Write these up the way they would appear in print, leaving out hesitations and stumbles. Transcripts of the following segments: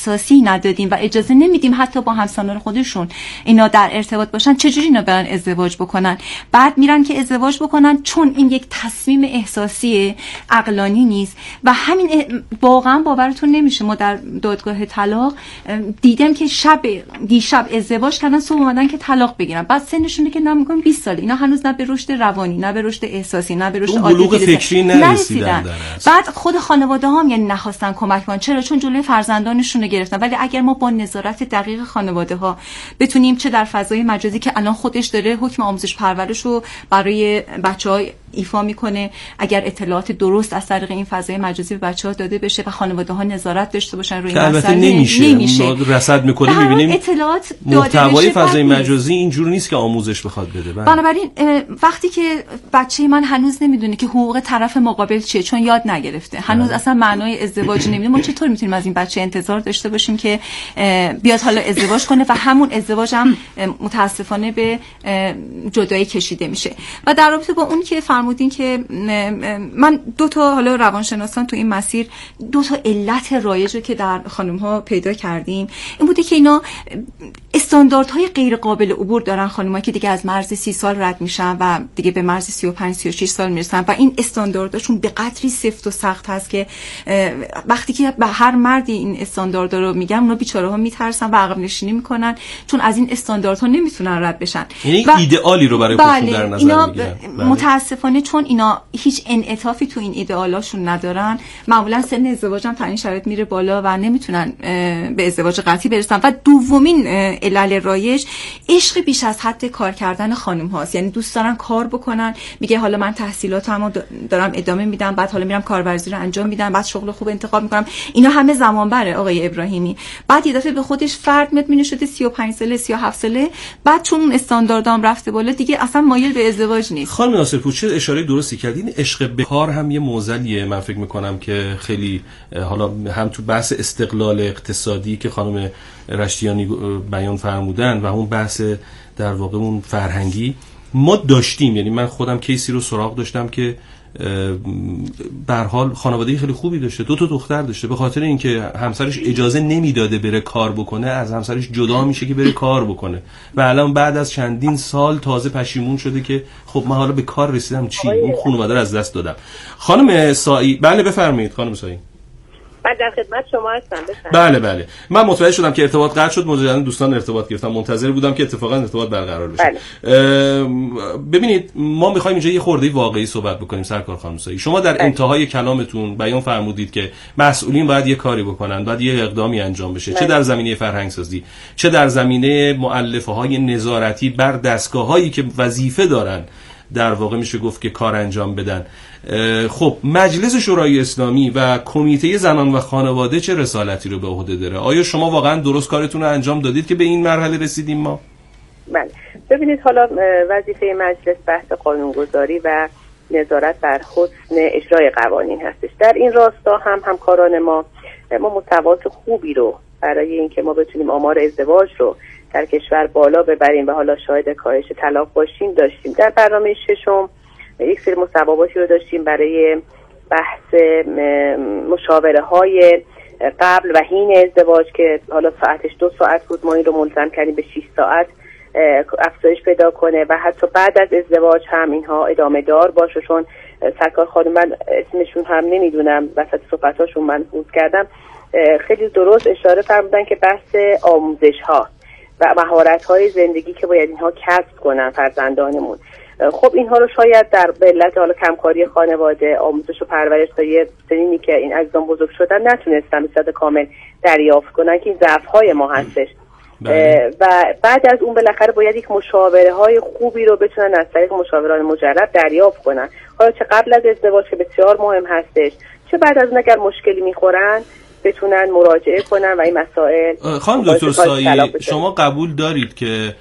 احساسی ندادیم و اجازه نمیدیم حتی با همسنان خودشون اینا در ارتباط باشن، چجوری اینا برن ازدواج بکنن؟ بعد میرن که ازدواج بکنن چون این یک تصمیم احساسی عقلانی نیست و همین واقعا باورتون نمیشه. ما در دادگاه طلاق دیدم که دیشب ازدواج کردن، صبح اومدن که طلاق بگیرن، بعد سنشونه که نمیگم 20 ساله، اینا هنوز نه به رشد روانی، نه به رشد احساسی، نه به رشد بلوغ فکری نرسیدن. بعد خود خانواده ها هم یعنی نخواستن کمک کنن. چون جلوی فرزندانشون رو گرفتن. ولی اگر ما با نظارت دقیق خانواده ها بتونیم، چه در فضای مجازی که الان خودش داره حکم آموزش پرورش رو برای بچه‌ها ایفا میکنه، اگر اطلاعات درست از طریق این فضای مجازی به بچه‌ها داده بشه و خانواده ها نظارت داشته باشن روی این مسئله، نمیشه. رصد میکنه میبینیم اطلاعات محتوای فضای مجازی اینجور نیست که آموزش بخواد بده. بنابراین وقتی که بچه من هنوز نمیدونه که حقوق طرف مقابل چیه، چون یاد نگرفته، هنوز اصلا معنای ازدواج نمیدونه، ما چطور میتونیم از این بچه انتظار داشته باشیم که بیاد حالا ازدواج کنه و همون ازدواج هم متاسفانه به جدایی کشیده میشه. و در رابطه با اون که فرمودین که من دو تا حالا روانشناسان تو این مسیر دو تا علت رایجی که در خانم ها پیدا کردیم این بوده که اینا استانداردهای غیر قابل عبور دارن، خانم‌ها که دیگه از مرز 30 سال رد میشن و دیگه به مرز 35 36 سال میرسن و این استاندارداشون به قدری سفت و سخت هست که وقتی که به هر مردی این استانداردا رو میگم اونا بیچاره‌ها میترسن و عقب نشینی میکنن، چون از این استانداردها نمیتونن رد بشن. یعنی ایدئالی رو برای خودشون در نظر میگیرن. متاسفانه چون اینا هیچ انعطافی تو این ایدئالاشون ندارن، معمولا سن ازدواج هم تا این شرایط میره بالا و نمیتونن به ازدواج قطعی برسن. و دومین علل رایج عشق بیش از حد کار کردن خانم هاست. یعنی دوست دارن کار بکنن، میگه حالا من تحصیلاتمو دارم ادامه میدم، بعد حالا میرم کارورزی رو انجام میدم، بعد شغل خوب انتخاب میکنم. اینا همه زمان بره آقای ابراهیمی. بعد یه دفعه به خودش فرد میاد مینه شده 35 ساله 37 ساله، بعد چون اون استانداردام رفته بالا دیگه اصلا مایل به ازدواج نیست. خانم ناصرپور چه اشاره درستی کردین. عشق به کار هم یه معضلیه. من فکر میکنم که خیلی حالا هم تو بحث استقلال اقتصادی که خانم رشتیانی بیان فرمودن و اون بحث در واقع اون فرهنگی ما داشتیم. یعنی من خودم کیسی رو سراغ داشتم که به هر حال خانواده خیلی خوبی داشته، 2 تا دختر داشته، به خاطر اینکه همسرش اجازه نمیداده بره کار بکنه از همسرش جدا میشه که بره کار بکنه و الان بعد از چندین سال تازه پشیمون شده که خب من حالا به کار رسیدم چی، اون خانواده رو از دست دادم. خانم سایی، بله بفرمایید خانم سایی. من در خدمت شما هستم. بله من متوجه شدم که ارتباط قطع شد، مجددا دوستان ارتباط گرفتم، منتظر بودم که اتفاقا ارتباط برقرار بشه. ببینید ما می‌خوایم اینجا یه خورده واقعی صحبت بکنیم. سرکار خانم سایی، شما در انتهای کلامتون بیان فرمودید که مسئولین باید یه کاری بکنن، باید یه اقدامی انجام بشه، چه در زمینه فرهنگ سازی، چه در زمینه مؤلفه‌های نظارتی بر دستگاه‌هایی که وظیفه دارن در واقع میشه گفت که کار انجام بدن. خب مجلس شورای اسلامی و کمیته زنان و خانواده چه رسالتی رو به عهده داره؟ آیا شما واقعا درست کارتون رو انجام دادید که به این مرحله رسیدیم ما؟ بله ببینید، حالا وظیفه مجلس بحث قانونگذاری و نظارت بر حسن اجرای قوانین هستش. در این راستا هم همکاران ما متوسط خوبی رو برای اینکه ما بتونیم آمار ازدواج رو در کشور بالا ببریم و حالا شاهد کاهش طلاق باشیم داشتیم. در برنامه ششم یک سری مصوباتی رو داشتیم برای بحث مشاوره های قبل و حین ازدواج که حالا ساعتش 2 ساعت بود، ما این رو ملزم کردیم به 6 ساعت افزایش پیدا کنه و حتی بعد از ازدواج هم اینها ادامه دار باشه. چون سرکار خانم، من اسمشون هم نمیدونم، وسط صحبتاشون من فوت کردم، خیلی درست اشاره فرمودن که بحث آموزش ها و مهارت های زندگی که باید اینها کسب کنن فرزندانمون. خب اینها رو شاید در علت حالا کمکاری خانواده، آموزش و پرورش تا یه سنینی که این عزیزان بزرگ شدن نتونستن به صورت کامل دریافت کنن که این ضعف های ما هستش. و بعد از اون بالاخره باید یک مشاوره های خوبی رو بتونن از طریق مشاوران مجرب دریافت کنن، حالا چه قبل از ازدواج که بسیار مهم هستش، چه بعد از اون اگر مشکلی میخورن بتونن مراجعه کنن و این مسائل. خانم دکتر سایی، شما قبول دارید که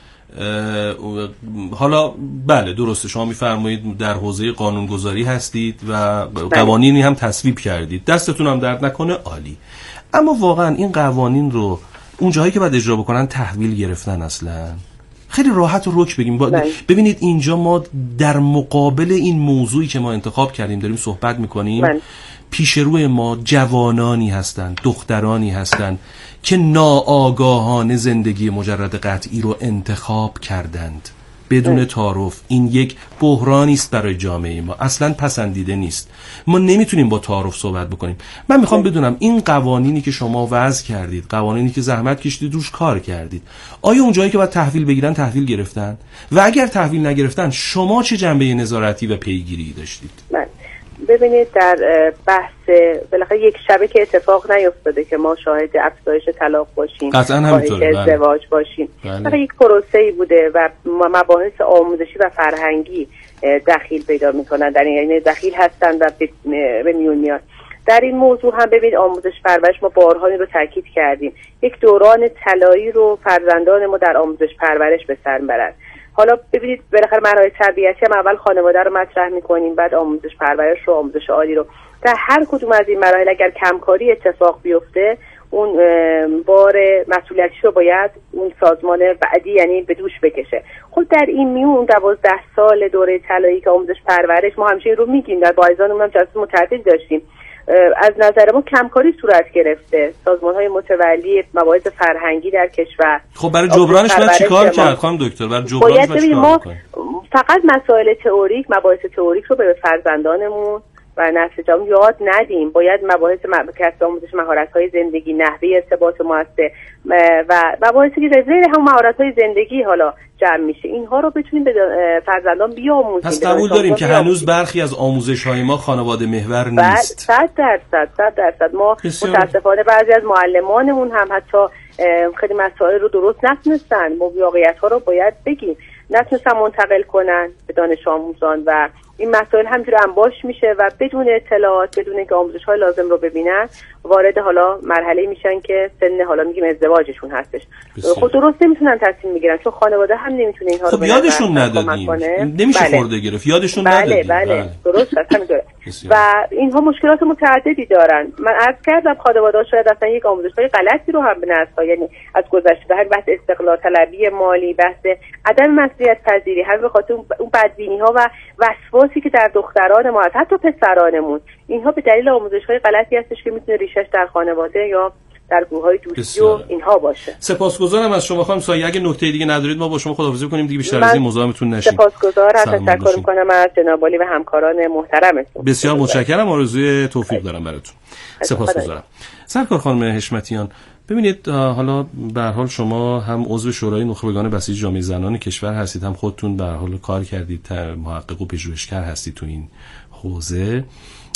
حالا بله درسته شما میفرمایید در حوزه قانونگذاری هستید و قوانینی هم تصویب کردید، دستتون هم درد نکنه، عالی. اما واقعا این قوانین رو اون جایی که باید اجرا بکنن تحویل گرفتن اصلا خیلی راحت و رک بگیم. ببینید اینجا ما در مقابل این موضوعی که ما انتخاب کردیم داریم صحبت میکنیم، پیش روی ما جوانانی هستند، دخترانی هستند که ناآگاهانه زندگی مجرد قطعی رو انتخاب کردند بدون تعارف. این یک بحرانی است برای جامعه ما، اصلا پسندیده نیست. ما نمیتونیم با تعارف صحبت بکنیم. من میخوام بدونم این قوانینی که شما وضع کردید، قوانینی که زحمت کشیدید روش کار کردید، آیا اون جایی که باید تحویل بگیرن تحویل گرفتن؟ و اگر تحویل نگرفتن شما چه جنبه نظارتی و پیگیری داشتید؟ ببینید در بحث بالاخره یک شبه که اتفاق نیفتاده که ما شاهد افزایش طلاق باشیم، قطعاً همینطوره، ازدواج باشیم. بله. یک پروسه‌ای بوده و مباحث آموزشی و فرهنگی دخیل پیدا می‌کنن، در یعنی دخیل هستن و به میون میاد. در این موضوع هم ببینید آموزش پرورش ما بارها این رو تاکید کردیم، یک دوران طلایی رو فرزندان ما در آموزش پرورش به سر می‌برن. حالا ببینید بالاخره مراحل تربیتی هم اول خانواده رو مطرح می‌کنیم، بعد آموزش پرورش رو، آموزش عالی رو. در هر کدوم از این مراحل اگر کمکاری اتفاق بیفته، اون بار مسئولیتش رو باید اون سازمان بعدی یعنی به دوش بکشه. خب در این میون 12 سال دوره طلایی که آموزش پرورش ما همیشه این رو میگیم، در بایزانمون هم جلسه متعدد داشتیم، از نظر ما کمکاری صورت گرفته. سازمان‌های متولی مباحث فرهنگی در کشور، خب برای جبرانش باید چیکار کرد خانم دکتر؟ برای جبرانش باید ما فقط مسائل تئوریک، مباحث تئوریک رو به فرزندانمون و نسل جوان یاد ندیم. باید مباحث کسب آموزش مهارت‌های زندگی، نحوه ارتباط مؤثر و مباحثی که زیر هم مهارت‌های زندگی حالا جمع میشه، اینها رو بتونیم به فرزندان بیاموزیم. پس قبول داریم که هنوز برخی از آموزش‌های ما خانواده محور نیست. 100% ما متأسفانه بعضی از معلمانمون هم حتی خیلی مسائل رو درست نتونستن، واقعیت‌ها رو باید بگیم، نتونستن منتقل کنن به دانش آموزان و این مسائل همینجوری انباش میشه و بدون اطلاعات، بدون اینکه آموزش‌های لازم رو ببینن، وارد حالا مرحله میشن که سن حالا میگیم ازدواجشون هستش. خب درست نمیتونن تصمیم میگیرن چون خانواده هم نمیتونه اینها رو خب یادشون ندادیم، نمیشه خورده گرفت، یادشون ندادیم. بله. درست همینطوره. و اینها مشکلات متعددی دارن. من عرض کردم خانواده‌ها شاید اصلا یک آموزش‌های غلطی رو هم به نسل، یعنی از گذشته همین بحث استقلال طلبی مالی، بحث عدم مسئولیت پذیری، هم به خاطر اون بدبینی‌ها و وسواسی که در دختران ما حتی پسرانمون، اینها به دلیل آموزش‌های غلطی هستش که میتونه ریشش در خانواده یا در گروه‌های دوستی و اینها باشه. سپاسگزارم از شما خانم سایه. اگه نکته دیگه ندارید ما با شما خداحافظی کنیم دیگه، بیشتر از این مزاحمتون نشیم. سپاسگزارم، تشکر می‌کنم از جناب عالی و همکاران محترمتون. بسیار متشکرم، آرزوی توفیق دارم براتون. سپاسگزارم. سرکار خانم حشمتیان، ببینید حالا به هر حال شما هم عضو شورای نخبگان بسیج جامعه زنان کشور هستید، هم خودتون به هر حال کار کردید، محقق و پژوهشگر هستید تو این حوزه.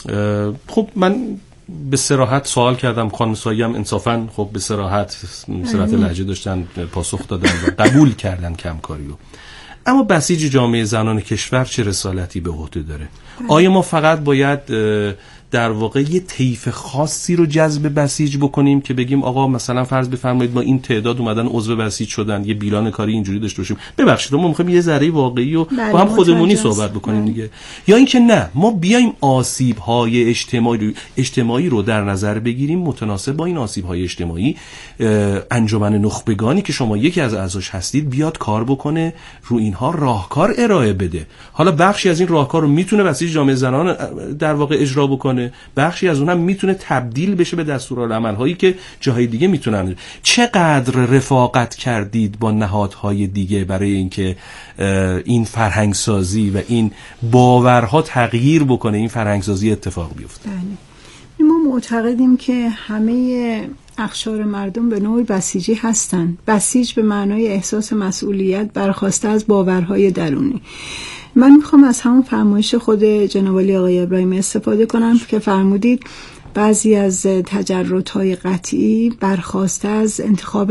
خب من به صراحت سوال کردم، خانم سایه هم انصافاً خب به صراحت لهجه داشتن، پاسخ دادن و قبول کردن کمکاری رو. اما بسیج جامعه زنان کشور چه رسالتی به عهده داره؟ آیا ما فقط باید در واقع یه طیف خاصی رو جذب بسیج بکنیم که بگیم آقا مثلا فرض بفرمایید ما این تعداد اومدن عضو بسیج شدن، یه بیلان کاری اینجوری داشته باشیم؟ ببخشید ما می‌خوایم یه ذره واقعی و با هم خودمونی صحبت بکنیم دیگه. یا اینکه نه، ما بیایم آسیب‌های اجتماعی رو در نظر بگیریم، متناسب با این آسیب‌های اجتماعی انجمن نخبگانی که شما یکی از اعضاش هستید بیاد کار بکنه، رو اینها راهکار ارائه بده. حالا بخشی از این راهکار رو میتونه بسیج جامعه زنان در واقع اجرا بکنه، بخشی از اونها میتونه تبدیل بشه به دستورالعمل‌هایی که جاهای دیگه میتونن. چقدر رفاقت کردید با نهادهای دیگه برای اینکه این فرهنگسازی و این باورها تغییر بکنه، این فرهنگسازی اتفاق بیفته؟ ما معتقدیم که همه اقشار مردم به نوعی بسیجی هستند. بسیج به معنای احساس مسئولیت برخواسته از باورهای درونی. من میخوام از همون فرمایش خود جناب عالی آقای ابراهیمی استفاده کنم که فرمودید بعضی از تجردهای قطعی برخواسته از انتخاب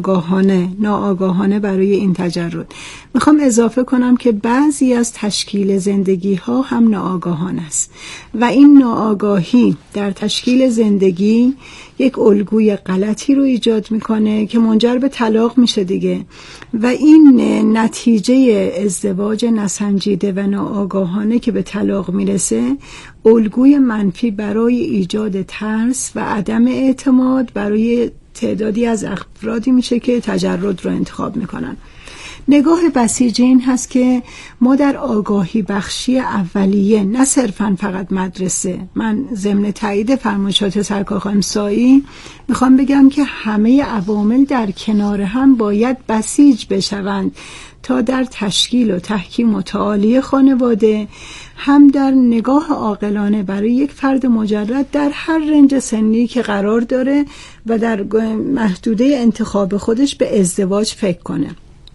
ناآگاهانه برای این تجرد. میخوام اضافه کنم که بعضی از تشکیل زندگی ها هم ناآگاهانه است و این ناآگاهی در تشکیل زندگی یک الگوی غلطی رو ایجاد میکنه که منجر به طلاق میشه دیگه، و این نتیجه ازدواج نسنجیده و ناآگاهانه که به طلاق میرسه الگوی منفی برای ایجاد ترس و عدم اعتماد برای تعدادی از افرادی میشه که تجرد رو انتخاب میکنن. نگاه بسیج این هست که ما در آگاهی بخشی اولیه، نه صرفا فقط مدرسه، من ضمن تایید فرمایشات سرکار خانم سایی میخوام بگم که همه عوامل در کنار هم باید بسیج بشوند تا در تشکیل و تحکیم و تعالی خانواده، هم در نگاه عاقلانه برای یک فرد مجرد در هر رنج سنی که قرار داره و در محدوده انتخاب خودش به ازدواج فکر کنه.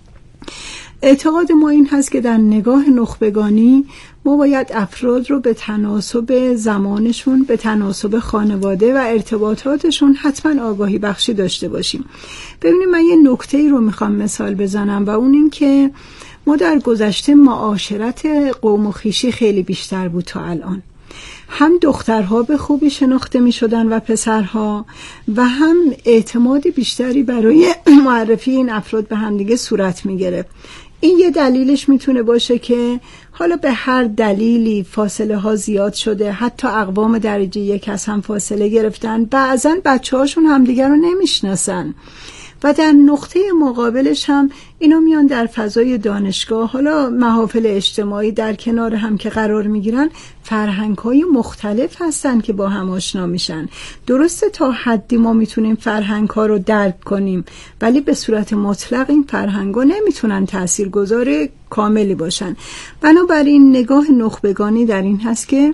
اعتقاد ما این هست که در نگاه نخبگانی ما باید افراد رو به تناسب زمانشون، به تناسب خانواده و ارتباطاتشون حتما آگاهی بخشی داشته باشیم. ببینید من یه نکته‌ای رو میخوام مثال بزنم و اون این که ما در گذشته معاشرت قوم و خویشی خیلی بیشتر بود تا الان. هم دخترها به خوبی شناخته می شدن و پسرها، و هم اعتماد بیشتری برای معرفی این افراد به همدیگه صورت می گرفت. این یه دلیلش میتونه باشه که حالا به هر دلیلی فاصله ها زیاد شده، حتی اقوام درجه یک از هم فاصله گرفتن، بعضن بچه هاشون همدیگه رو نمیشناسن. و در نقطه مقابلش هم اینا میان در فضای دانشگاه، حالا محافل اجتماعی در کنار هم که قرار میگیرن، فرهنگ‌های مختلف هستن که با هم آشنا میشن. درسته تا حدی ما میتونیم فرهنگ‌ها رو درک کنیم، ولی به صورت مطلق این فرهنگ‌ها نمیتونن تاثیرگذار کاملی باشن. بنابراین نگاه نخبگانی در این هست که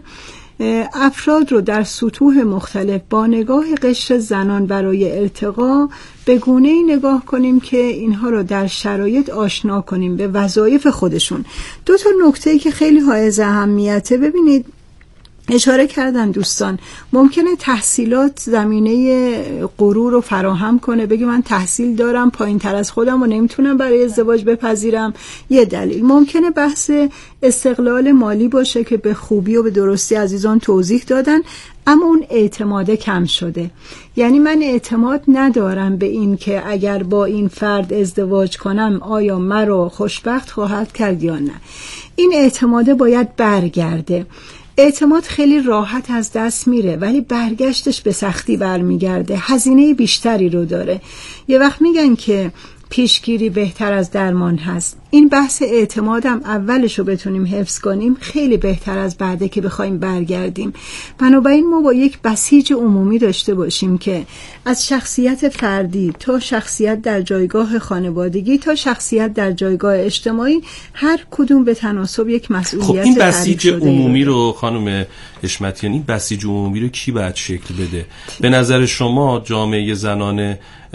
افراد رو در سطوح مختلف با نگاه قشر زنان برای التقا به گونه‌ای نگاه کنیم که اینها رو در شرایط آشنا کنیم به وظایف خودشون. دو تا نکته‌ای که خیلی حائز اهمیته، ببینید اشاره کردن دوستان، ممکنه تحصیلات زمینه غرور رو فراهم کنه، بگه من تحصیل دارم پایین تر از خودم و نمیتونم برای ازدواج بپذیرم. یه دلیل ممکنه بحث استقلال مالی باشه که به خوبی و به درستی عزیزان توضیح دادن، اما اون اعتماده کم شده. یعنی من اعتماد ندارم به این که اگر با این فرد ازدواج کنم آیا مرا خوشبخت خواهد کرد یا نه. این اعتماده باید برگرده. اعتماد خیلی راحت از دست میره ولی برگشتش به سختی برمیگرده، هزینه بیشتری رو داره. یه وقت میگن که پیشگیری بهتر از درمان هست. این بحث اعتمادم اولشو بتونیم حفظ کنیم خیلی بهتر از بعده که بخوایم برگردیم. بنابراین ما با یک بسیج عمومی داشته باشیم که از شخصیت فردی تا شخصیت در جایگاه خانوادگی تا شخصیت در جایگاه اجتماعی هر کدوم به تناسب یک مسئولیت تعریف شده. این بسیج عمومی رو خانم حشمتیان، این بسیج عمومی رو کی باید شکل بده؟ به نظر شما جامعه زنان،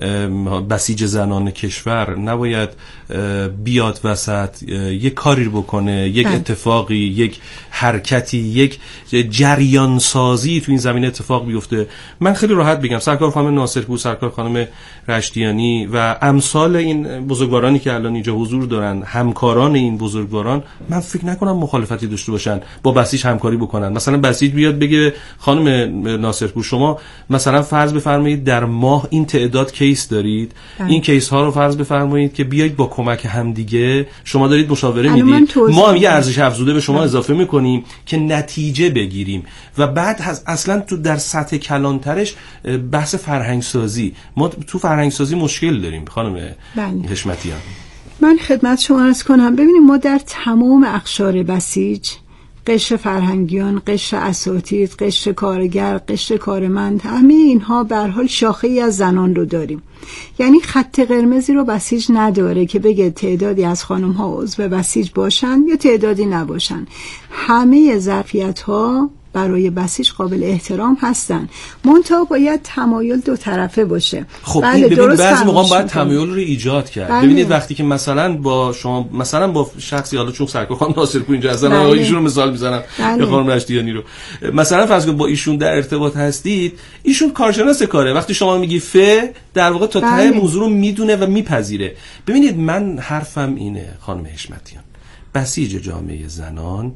بسیج زنان کشور نباید بیاد وسط یک کاری بکنه، یک اتفاقی، یک حرکتی، یک جریان سازی تو این زمینه اتفاق بیفته؟ من خیلی راحت بگم سرکار خانم ناصرپور، سرکار خانم رشتیانی و امثال این بزرگوارانی که الان اینجا حضور دارن، همکاران این بزرگواران، من فکر نکنم مخالفتی داشته باشن با بسیج همکاری بکنن. مثلا بسیج بیاد بگه خانم ناصرپور شما مثلا فرض بفرمایید در ماه این تعداد کیس دارید، این کیس ها رو فرض بفرمایید که بیایید با کمک همدیگه، شما دارید مشاوره میدید، ما هم یه ارزش افزوده به شما اضافه میکنیم که نتیجه بگیریم. و بعد اصلا تو در سطح کلانترش بحث فرهنگ سازی، ما تو فرهنگ سازی مشکل داریم خانم حشمتیان. من خدمت شما عرض کنم، ببینید ما در تمام اقشار بسیج، قشر فرهنگیان، قشر اساتید، قشر کارگر، قشر کارمند، همه اینها به هر حال شاخه‌ای از زنان رو داریم. یعنی خط قرمزی رو بسیج نداره که بگه تعدادی از خانم ها عضو بسیج باشن یا تعدادی نباشن. همه ظرفیت‌ها برای بسیج قابل احترام هستن، منتها باید تمایل دو طرفه باشه. خب بله، ببینید بعضی موقع باید تمایل رو ایجاد کرد. بله. ببینید وقتی که مثلا با شما، مثلا با شخصی، حالا چون سرکار خانم ناصرپور اینجا هستن، بله. ایشون رو مثال میزنم، یا خانم رشتیانی رو، مثلا فرض کنید با ایشون در ارتباط هستید، ایشون کارشناس کاره، وقتی شما میگی در واقع تا ته موضوع رو میدونه و میپذیره. ببینید من حرفم اینه خانم حشمتیان، بسیج جامعه زنان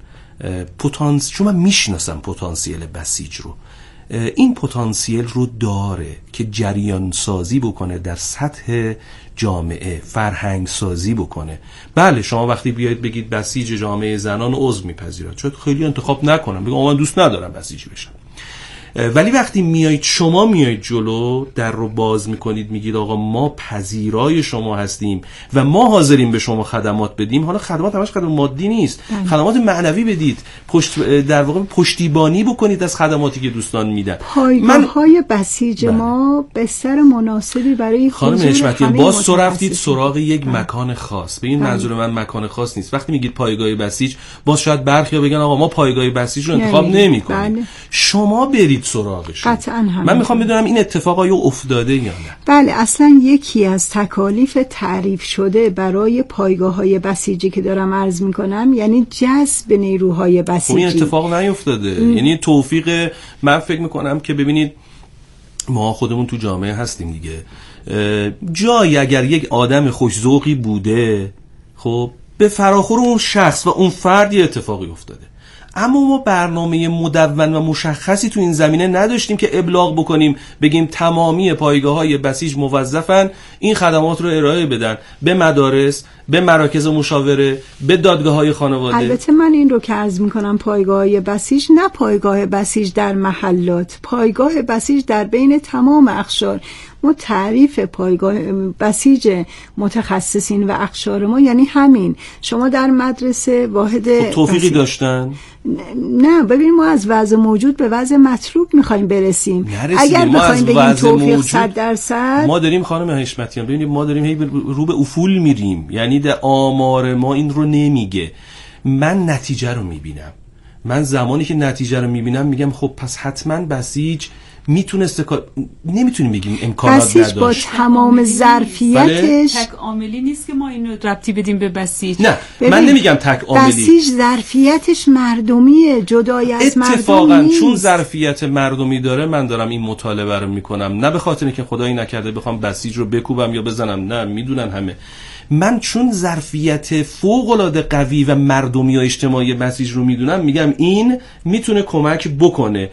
چون من میشناسم پتانسیل بسیج رو، این پتانسیل رو داره که جریان سازی بکنه در سطح جامعه، فرهنگ سازی بکنه. بله شما وقتی بیاید بگید بسیج جامعه زنان عضو میپذیرد، شاید خیلی انتخاب نکنم، بگم من دوست ندارم بسیج بشم. ولی وقتی شما میایید جلو، در رو باز میکنید، میگید آقا ما پذیرای شما هستیم و ما حاضریم به شما خدمات بدیم. حالا خدمات همش خدمات مادی نیست، خدمات معنوی بدید، در واقع پشتیبانی بکنید از خدماتی که دوستان میدن. پایگاه‌های بسیج ما بستر مناسبی برای خانم حشمتیان باز رفتید سراغ یک مکان خاص. به این منظور من مکان خاص نیست. وقتی میگید پایگاه بسیج، باز شاید برخیا بگن آقا ما پایگاه بسیج رو انتخاب نمی‌کنیم. شما برید سراغش. من میخوام بدونم این اتفاق آیا افتاده یا نه؟ بله، اصلا یکی از تکالیف تعریف شده برای پایگاه‌های بسیجی که دارم عرض میکنم یعنی جذب نیروهای بسیجی. این اتفاق نیفتاده. یعنی توفیق، من فکر میکنم که ببینید ما خودمون تو جامعه هستیم دیگه، جایی اگر یک آدم خوش‌ذوقی بوده، خب به فراخور اون شخص و اون فرد یه اتفاقی افتاده. اما ما برنامه مدون و مشخصی تو این زمینه نداشتیم که ابلاغ بکنیم بگیم تمامی پایگاه‌های بسیج موظفن این خدمات رو ارائه بدن به مدارس، به مراکز مشاوره، به دادگاه‌های خانواده. البته من این رو که عرض می‌کنم پایگاه‌های بسیج نه پایگاه بسیج در محلات، پایگاه بسیج در بین تمام اقشار. ما تعریف پایگاه بسیج متخصصین و اقشار ما یعنی همین. شما در مدرسه واحد توفیقی داشتن؟ نه، ببین ما از وضع موجود به وضع مطلوب میخوایم برسیم. اگر بخوایم بگیم توفیق 100%، ما داریم خانم حشمتیان، ببینید ما داریم هی رو به افول میریم. یعنی در آمار ما این رو نمیگه. من نتیجه رو میبینم. من زمانی که نتیجه رو میبینم میگم خب پس حتما بسیج میتونسته نمیتونیم بگیم امکانات نداشت. بسیج با تمام ظرفیتش تک عاملی نیست که ما اینو ربطی بدیم به بسیج. نه من نمیگم تک عاملی. بسیج ظرفیتش مردمیه، جدای از مردم اتفاقا نیست. چون ظرفیت مردمی داره من دارم این مطالبه رو میکنم، نه به خاطر اینکه خدایی نکرده بخوام بسیج رو بکوبم یا بزنم، نه، میدونن همه. من چون ظرفیت فوق‌العاده قوی و مردمی و اجتماعی بسیج رو میدونم، میگم این میتونه کمک بکنه.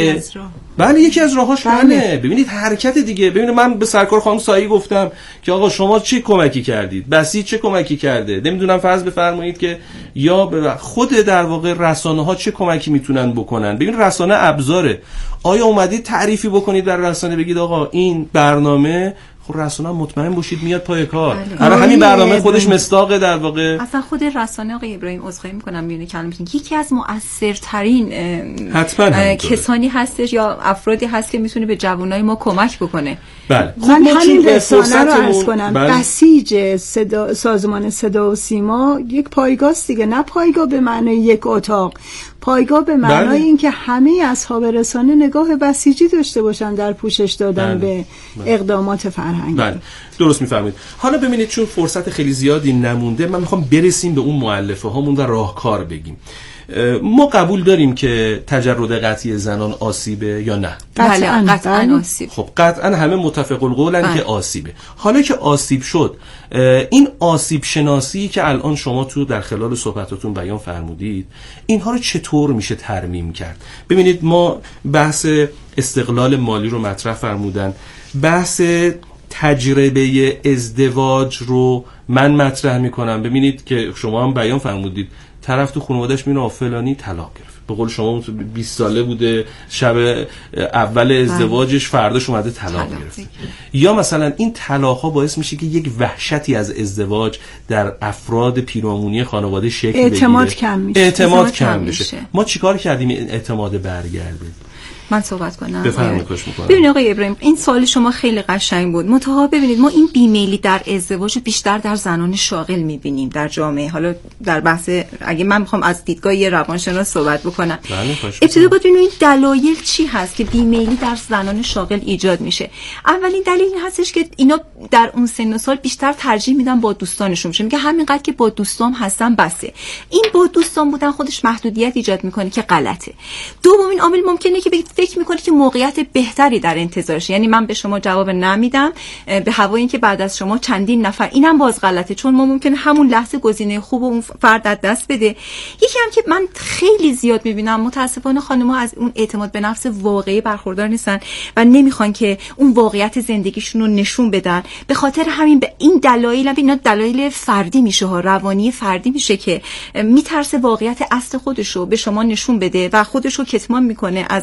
بله یکی از راهاش بله. ببینید حرکت دیگه. ببینید من به سرکار خانم سایی گفتم که آقا شما چه کمکی کردید، بسیج چه کمکی کرده، نمیدونم فرض بفرمایید که یا خود در واقع رسانه ها چه کمکی میتونن بکنن. ببین رسانه ابزاره. آیا اومدید تعریفی بکنید در رسانه بگید آقا این برنامه، خب رسانه مطمئن باشید میاد پای کار. الان همین برنامه خودش مستاق در واقع اصلا خود رسانه آقای ابراهیم عذرخواهی میکنم میونه کلمتون، یکی از مؤثرترین کسانی هستش یا افرادی هست که میتونه به جوانای ما کمک بکنه. بله. من همین رسانه رو عرض کنم. بسیج سازمان صدا و سیما یک پایگاه دیگه، نه پایگاه به معنای یک اتاق، پایگاه به معنای اینکه همه اصحاب رسانه نگاه بسیجی داشته باشن در پوشش دادن به اقدامات فرهنگی. بله درست میفرمایید. حالا ببینید چون فرصت خیلی زیادی نمونده، من میخوام برسیم به اون مؤلفه هامون و راهکار بگیم. ما قبول داریم که تجرد قطعی زنان آسیبه یا نه؟ بله قطعا آسیب. خب قطعا همه متفق القولن که آسیبه. حالا که آسیب شد، این آسیب شناسی که الان شما تو در خلال صحبتاتون بیان فرمودید، اینها رو چطور میشه ترمیم کرد؟ ببینید ما بحث استقلال مالی رو مطرح فرمودن، بحث تجربه ازدواج رو من مطرح میکنم. ببینید که شما هم بیان فرمودید طرف تو خانواده‌اش میره فلانی طلاق گرفت، به قول شما 20 ساله بوده، شب اول ازدواجش فرداش اومده طلاق گرفت. یا مثلا این طلاق‌ها باعث میشه که یک وحشتی از ازدواج در افراد پیرامونی خانواده شکل بگیره، اعتماد کم بشه. ما چیکار کردیم این اعتماد برگرده؟ من صحبت کنم. بفرمایید. ببینید آقای ابراهیم این سوال شما خیلی قشنگ بود. منتها ببینید ما این بیمیلی در ازدواج بیشتر در زنان شاغل می‌بینیم در جامعه. حالا در بحث اگه من بخوام از دیدگاه یه روانشناس صحبت بکنم، ابتدا باید ببینید این دلایل چی هست که بیمیلی در زنان شاغل ایجاد میشه. اولین دلیل این هستش که اینا در اون سن و سال بیشتر ترجیح میدن با دوستانشون بشه. میگه همینقدر که با دوستام هستم بسه. این با دوستان بودن خودش محدودیت ایجاد میکنه که غلطه. دومین عامل ممکنه که فکر میکنه که موقعیت بهتری در انتظارشه. یعنی من به شما جواب نمیدم به هوای اینکه بعد از شما چندین نفر، اینم باز غلطه، چون ما ممکنه همون لحظه گزینه خوب اون فرد از دست بده. یکی هم که من خیلی زیاد میبینم متاسفانه خانم‌ها از اون اعتماد به نفس واقعی برخوردار نیستن و نمیخوان که اون واقعیت زندگیشون رو نشون بدن. به خاطر همین به این دلایل، اینا دلایل فردی میشه ها، روانی فردی میشه که میترسه واقعیت اصل خودش رو به شما نشون بده و خودش رو کتمان میکنه از طرف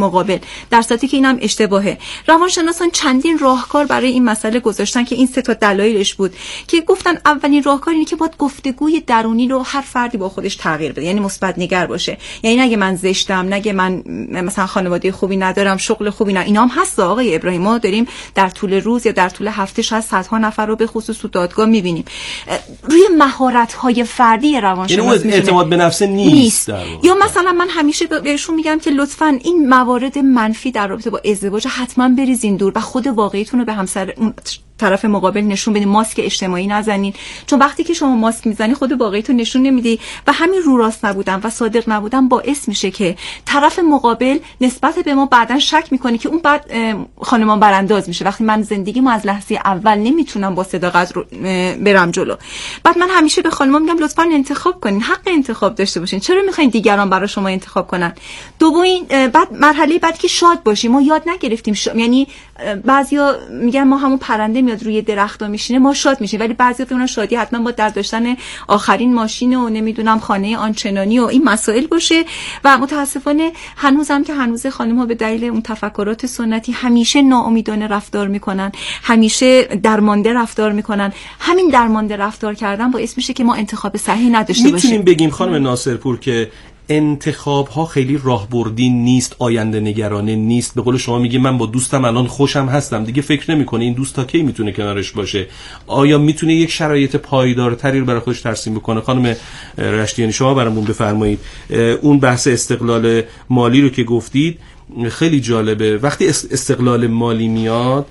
مقابل، در صورتی که اینم اشتباهه. روانشناسان چندین راهکار برای این مسئله گذاشتن که این 3 تا دلایلش بود که گفتن اولین راهکار اینه که باید گفتگوی درونی رو هر فردی با خودش تغییر بده، یعنی مثبت نگر باشه. یعنی نگه من زشتم، نگه من مثلا خانواده خوبی ندارم، شغل خوبی نه، اینا هم هست آقای ابراهیم. ما داریم در طول روز یا در طول هفته شاید صدها نفر رو به خصوص تو دادگاه می‌بینیم. روی مهارت‌های فردی روانشناس یعنی اعتماد به نفس نیست. یا مثلا من همیشه بهشون میگم که لطفاً این موارد منفی در رابطه با ازدواج حتما بریزین دور و خود واقعیتون رو به همسر اون طرف مقابل نشون بدین. ماسک اجتماعی نزنین، چون وقتی که شما ماسک میزنی خود واقعیتون نشون نمیدی و همین رو راست نبودن و صادق نبودن باعث میشه که طرف مقابل نسبت به ما بعداً شک میکنه که اون بعد خانمان برانداز میشه. وقتی من زندگیمو از لحظه اول نمیتونم با صداقت برم جلو. بعد من همیشه به خانم‌ها میگم لطفاً انتخاب کنین، حق انتخاب داشته باشین. چرا میخواین دیگران برای شما انتخاب کنن؟ دومین بعد مرحله بعد که شاد باشیم. ما یاد نگرفتیم یعنی بعضیا میگن ما همون پرنده میاد روی درخت‌ها میشینه ما شاد میشیم، ولی بعضیا فکر می‌کنن شادی حتما با در داشتن آخرین ماشین و نمیدونم خانه آنچنانی و این مسائل باشه. و متاسفانه هنوزم که هنوز خانم‌ها به دلیل اون تفکرات سنتی همیشه ناامیدانه رفتار میکنن، همیشه درمانده رفتار میکنن. همین درمانده رفتار کردن باعث میشه که ما انتخاب صحیح نداشته باشیم. میتونیم بگیم خانم ناصرپور که انتخاب ها خیلی راهبردی نیست، آینده نگرانه نیست. به قول شما میگی من با دوستم الان خوشم هستم، دیگه فکر نمیکنه این دوست تا کی میتونه کنارش باشه. آیا میتونه یک شرایط پایدارتری رو برای خودش ترسیم بکنه؟ خانم رشتیانی شما برامون بفرمایید. اون بحث استقلال مالی رو که گفتید خیلی جالبه. وقتی استقلال مالی میاد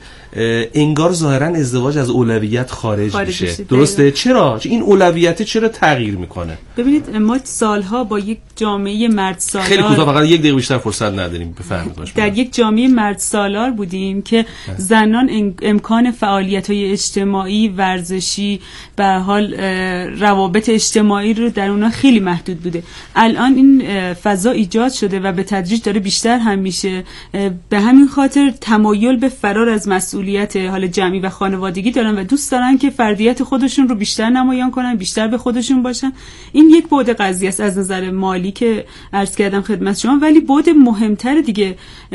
انگار ظاهرا ازدواج از اولویت خارج میشه. درسته؟ چرا؟ این اولویت چرا تغییر میکنه؟ ببینید ما سالها با یک جامعه مرد سالار، خیلی کوتاه فقط 1 دقیقه بیشتر فرصت نداریم، بفرمایید. در یک جامعه مرد سالار بودیم که زنان امکان فعالیت‌های اجتماعی، ورزشی، به حال روابط اجتماعی رو در اونها خیلی محدود بوده. الان این فضا ایجاد شده و به تدریج داره بیشتر هم میشه. به همین خاطر تمایل به فرار از مسئولیت حال جمعی و خانوادگی دارن و دوست دارن که فردیت خودشون رو بیشتر نمایان کنن، بیشتر به خودشون باشن. این یک بعد قضیه است از نظر مالی که عرض کردم خدمت شما، ولی بعد مهمتر دیگه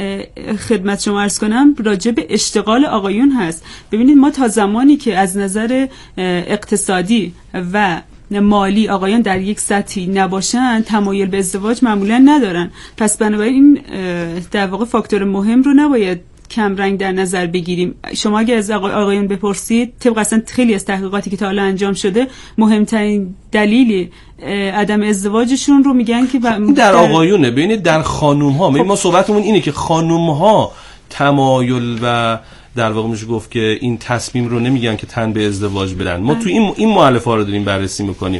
خدمت شما عرض کنم راجع به اشتغال آقایون هست. ببینید ما تا زمانی که از نظر اقتصادی و مالی آقایان در یک سطحی نباشن تمایل به ازدواج معمولا ندارن. پس بنابراین این در واقع فاکتور مهم رو نباید کم رنگ در نظر بگیریم. شما اگه از آقایان بپرسید طبق اصلا خیلی از تحقیقاتی که تا حالا انجام شده مهمترین دلیل عدم ازدواجشون رو میگن که در آقایونه. ببینید در خانوم ها ما صحبتمون اینه که خانوم ها تمایل و در واقع میشه گفت که این تصمیم رو نمیگن که تن به ازدواج بدن. ما تو این مؤلفه ها رو داریم بررسی میکنیم.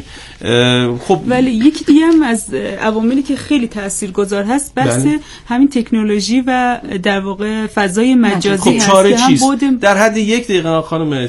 خب ولی یکی دیگه هم از عواملی که خیلی تاثیرگذار هست بحث همین تکنولوژی و در واقع فضای مجازی هست. خب چاره چیست؟ در حد 1 دقیقه خانم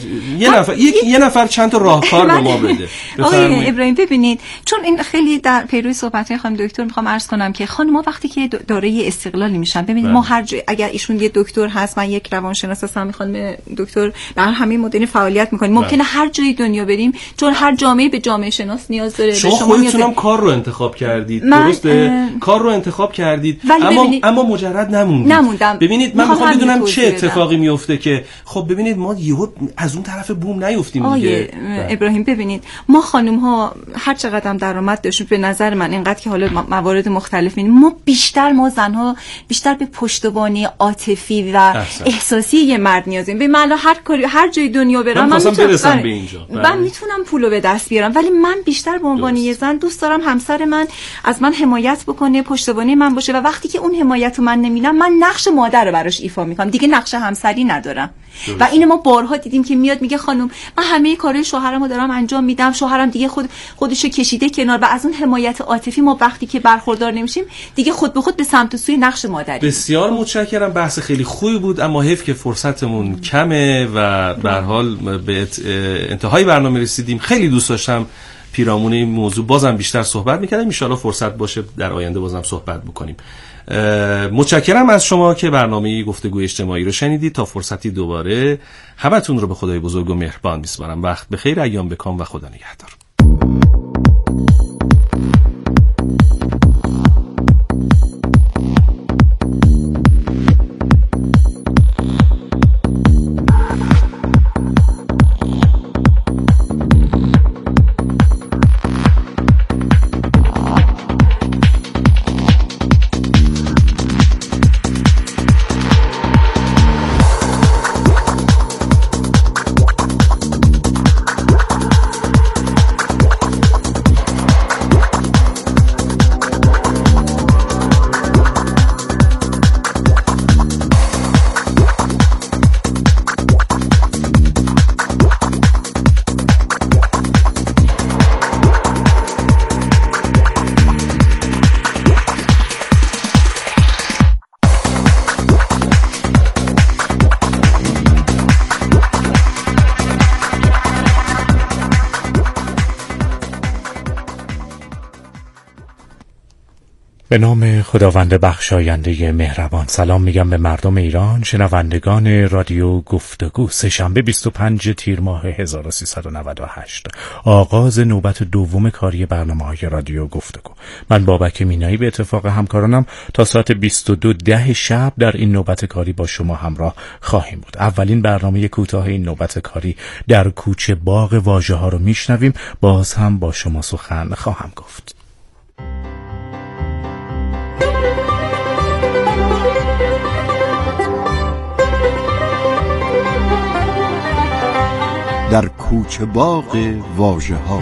یه نفر چند تا راهکار به ما بده. آقای ابراهیم ببینید چون این خیلی در پیروی صحبت‌های خانم دکتر میخوام عرض کنم که خانم‌ها وقتی که دارای استقلالی میشن، ببینید ما هر اگر ایشون یه دکتر هست، من یک روانشناس هستم، میخوام دکتر در همین مدل فعالیت میکنیم، ممکنه هر جای دنیا بریم چون هر جامعه به جامعه شناس نیاز داره. شما خودتونم کار رو انتخاب کردید، درسته؟ کار رو انتخاب کردید اما مجرد نموندم. ببینید من میخوام بدونم چه اتفاقی میفته که خب ببینید ما یهو از اون طرف بوم نیفتیم دیگه. ابراهیم ببینید ما خانم ها هر چقدر هم درآمد داشتیم، به نظر من اینقدر که حالا موارد مختلف ما زنها بیشتر به پشتوانه عاطفی و احساسی یه مرد نیازیم. به من هر جای دنیا برم من برسم به اینجا من میتونم پولو به دست بیارم، ولی من بیشتر به عنوان یه زن دوست دارم همسر من از من حمایت بکنه، پشتوانه من باشه و وقتی که اون حمایت رو من نمیدم من نقش مادر رو براش ایفا میکنم، دیگه نقش همسری ندارم. و اینو ما بارها دیدیم که میاد میگه خانم من همه کارهای شوهرمو دارم انجام میدم، شوهرم دیگه خودشو کشیده کنار و از اون حمایت عاطفی ما وقتی که برخوردار نمیشیم دیگه خود به خود به سمت و سوی نقش مادری. بسیار متشکرم. بحث خیلی خوبی بود اما حیف که فرصتمون کمه و به هر حال به انتهای برنامه رسیدیم. خیلی دوست داشتم پیرامون این موضوع بازم بیشتر صحبت می‌کردیم. ان شاءالله فرصت باشه در آینده بازم صحبت بکنیم. متشکرم از شما که برنامه گفتگوی اجتماعی رو شنیدید. تا فرصتی دوباره همتون رو به خدای بزرگ و مهربان میسپارم. وقت بخیر، ایام بکام و خدا نگهدار. به نام خداوند بخشاینده مهربان. سلام میگم به مردم ایران، شنوندگان رادیو گفتگو. سه‌شنبه 25 تیر ماه 1398 آغاز نوبت دوم کاری برنامه‌های رادیو گفتگو. من بابک مینایی به اتفاق همکارانم تا ساعت 22:10 شب در این نوبت کاری با شما همراه خواهیم بود. اولین برنامه کوتاه این نوبت کاری در کوچه باغ واژه‌ها رو میشنویم. باز هم با شما سخن خواهم گفت. در کوچه باغ واژه‌ها.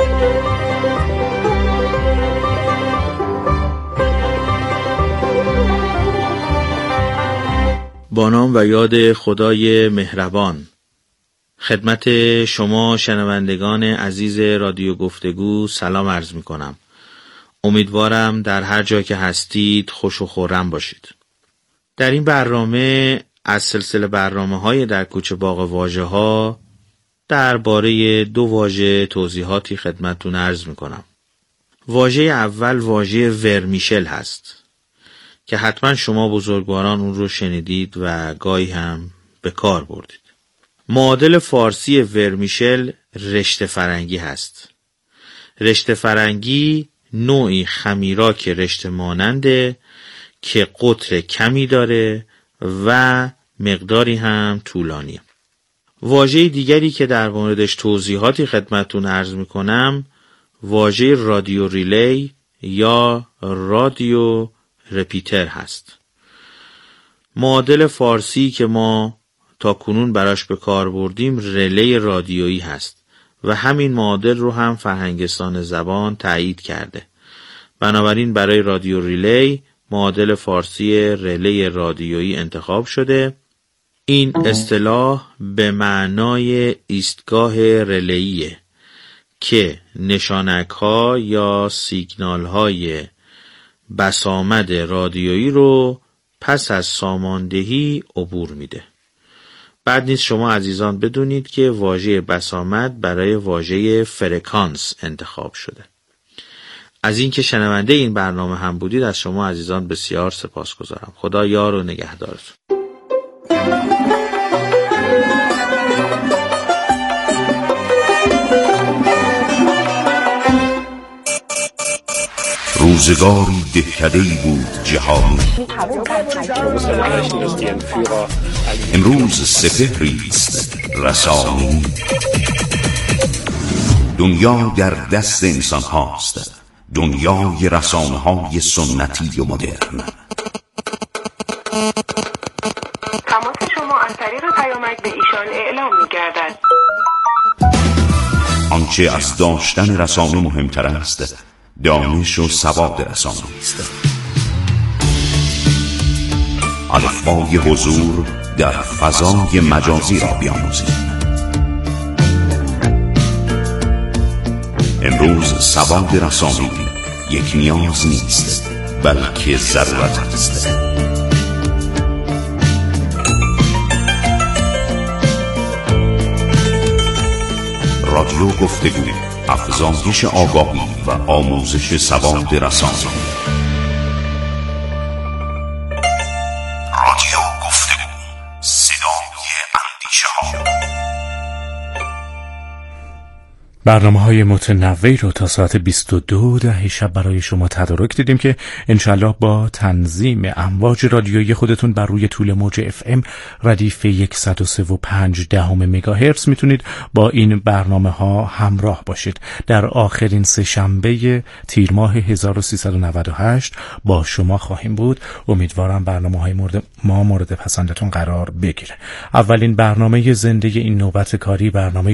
با نام و یاد خدای مهربان، خدمت شما شنوندگان عزیز رادیو گفتگو سلام عرض می کنم. امیدوارم در هر جا که هستید خوش و خرم باشید. در این برنامه از سلسله برنامه‌های در کوچه باغ واژه‌ها درباره دو واژه توضیحاتی خدمتتون عرض میکنم. واژه اول واژه ورمیشل هست که حتما شما بزرگواران اون رو شنیدید و گاهی هم به کار بردید. معادل فارسی ورمیشل رشته فرنگی هست. رشته فرنگی نوعی خمیراک رشته ماننده که قطر کمی داره و مقداری هم طولانیه. واژه دیگری که در موردش توضیحاتی خدمتتون عرض میکنم واژه رادیو ریلی یا رادیو رپیتر هست. معادل فارسی که ما تا کنون براش به کار بردیم ریلی رادیویی هست و همین معادل رو هم فرهنگستان زبان تایید کرده. بنابراین برای رادیو ریلی معادل فارسی ریلی رادیویی انتخاب شده. این اصطلاح به معنای ایستگاه ریلیه که نشانک‌ها یا سیگنال‌های بسامد رادیویی رو پس از ساماندهی عبور میده. بعد نیست شما عزیزان بدونید که واژه بسامد برای واژه فرکانس انتخاب شده. از اینکه شنونده این برنامه هم بودید از شما عزیزان بسیار سپاسگزارم. خدا یار و نگهدارتون. روزگاری دهکده‌ای بود جهانی، امروز سپهری است رسانی. دنیا در دست انسان هاست، دنیای رسانه های سنتی و مدرن. تماس شما از طریق پیامک به ایشان اعلام می‌گردد. آنچه از داشتن رسانه مهمتر است دانش و سواد رسانه است. الفبای حضور در فضای مجازی را بیاموزید. امروز سواد رسانه یک نیاز نیست بلکه ضرورت است. رادیو گفتگو، افزایش آگاهی و آموزش سواد رسانه. رادیو گفتگو، صدای اندیشه ها. برنامه‌های متنوعی رو تا ساعت 22:10 شب برای شما تدارک دیدیم که انشالله با تنظیم امواج رادیویی خودتون بر روی طول موج FM ردیف 103.5 مگاهرتز میتونید با این برنامه‌ها همراه باشید. در آخرین سه‌شنبه تیر ماه 1398 با شما خواهیم بود. امیدوارم برنامه‌های مورد پسندتون قرار بگیره. اولین برنامه زنده این نوبت کاری برنامه